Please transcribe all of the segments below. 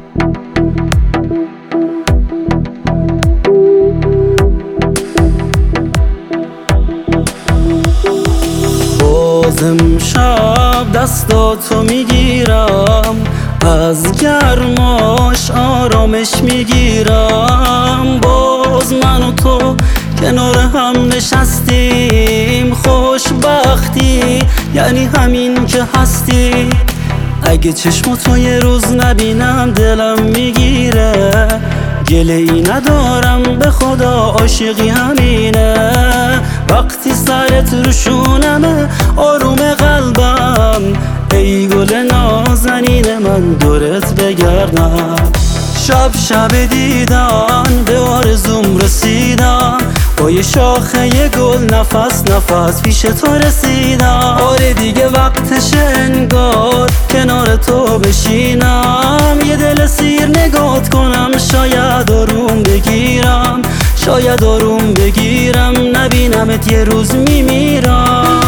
امشب دستاتو میگیرم، از گرماش آرامش میگیرم. باز من و تو کنار هم نشستیم، خوشبختی یعنی همین که هستی. اگه چشماتو یه روز نبینم دلم میگیره، گله ای ندارم به خدا عاشقی همینه. وقتی سرت رو شونمه آروم قلبم، ای گل نازنین من دورت بگردم. شب شب دیدن به آرزوم رسیدم، با یه شاخه گل نفس نفس پیش تو رسیدم. آره دیگه وقتش انگار کنار تو بشینم، یه دل سیر نگات کنم، شاید آروم بگیرم، شاید آروم بگیرم. نبینمت یه روز میمیرم.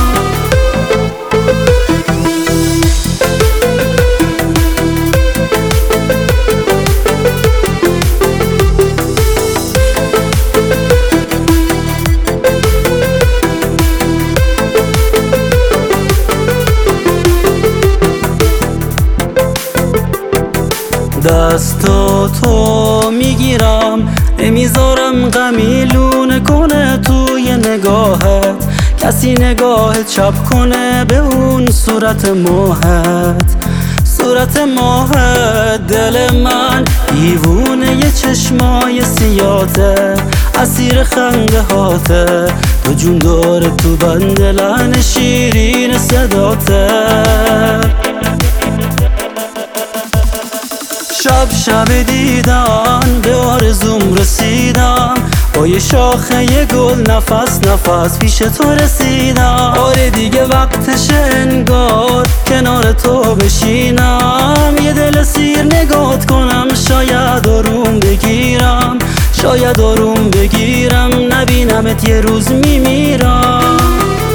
دستاتو میگیرم، نمیذارم غمی لونه کنه توی نگاهت، کسی نگاهت چپ کنه به اون صورت ماهت، صورت ماهت. دل من دیوونه یه چشمای سیاته، اسیر خنده هاته، تو جون داره تو بند لحن شیرین صداته. شب شب دیدن به آرزوم رسیدم، با یه شاخه گل نفس نفس پیش تو رسیدم. آره دیگه وقتش انگار کنار تو بشینم، یه دل سیر نگات کنم، شاید آروم بگیرم، شاید آروم بگیرم. نبینمت یه روز میمیرم.